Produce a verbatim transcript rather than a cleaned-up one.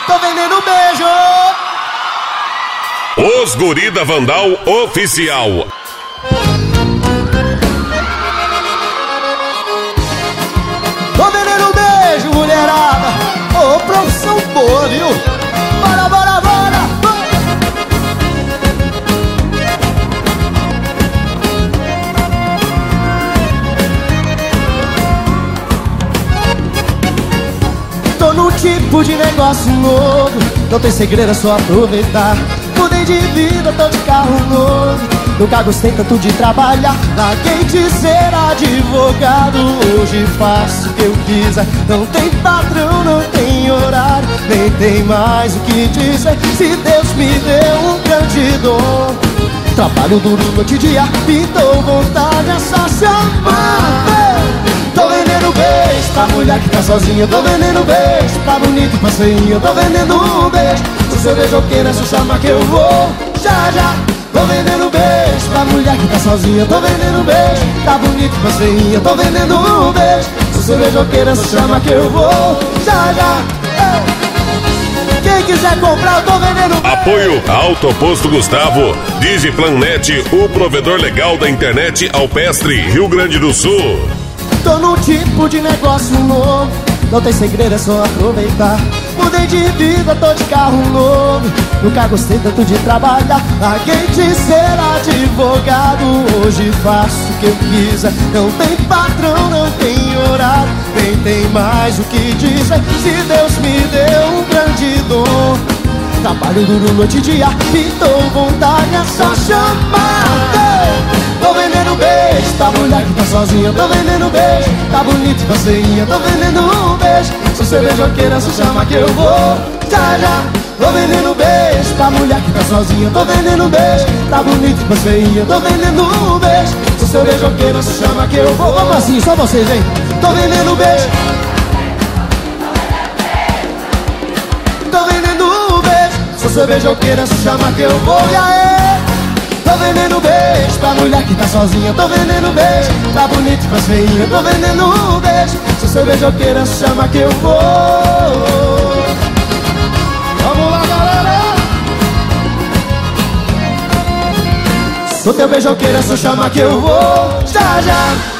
tô vendendo beijo. Os Guri da Vandal Oficial. Tô vendendo beijo, mulherada. Ô, oh, profissão boa, viu? Bora, bora, bora. Tô num tipo de negócio novo, não tem segredo, é só aproveitar. Mudei de vida, tô de carro novo. Nunca gostei tanto de trabalhar. Larguei de ser advogado. Hoje faço o que eu quiser. Não tem patrão, não tem horário, nem tem mais o que dizer. Se Deus me deu um grande dom, trabalho duro noite e dia, pintou vontade, é só chamar. Tô vendendo beijo pra mulher que tá sozinha. Tô vendendo beijo pra bonito e pra feinha. Tô vendendo um beijo. Se você beijoqueira, se chama que eu vou. Já, já. Tô vendendo beijo pra mulher que tá sozinha. Tô vendendo beijo pra bonito e pra feinha. Tô vendendo um beijo. Se você beijoqueira, se chama que eu vou. Já, já. Ei. Quem quiser comprar, eu tô vendendo beijo. Apoio Autoposto Gustavo, Digiplanet, o provedor legal da internet Alpestre, Rio Grande do Sul. Tô num tipo de negócio novo, não tem segredo, é só aproveitar. Mudei de vida, tô de carro novo. Nunca gostei tanto de trabalhar. Larguei de ser advogado. Hoje faço o que eu quiser. Não tem patrão, não tem horário, nem tem mais o que dizer. Se Deus me deu um grande dom, trabalho duro noite e dia, pintou vontade, é só chamar. Tô vendendo beijo pra mulher que tá sozinha. Tô vendendo beijo, tá bonito e pra feinha. Tô vendendo um beijo. Se você beijoqueira, se chama que eu vou. Já, já. Tô vendendo beijo pra mulher que tá sozinha. Tô vendendo beijo, tá bonito e pra feinha. Tô vendendo um beijo. Se você beijoqueira, se chama que eu vou. Vamos assim, só vocês, hein? Tô vendendo beijo. Tô vendendo um beijo. Se você beijoqueira, se chama que eu vou. E aí? Tô vendendo beijo pra mulher que tá sozinha. Tô vendendo beijo pra bonito e pra feinha. Tô vendendo um beijo. Se você beijoqueira, se chama que eu vou. Vamos lá, galera. Sou teu beijoqueira, se chama que eu vou. Já, já.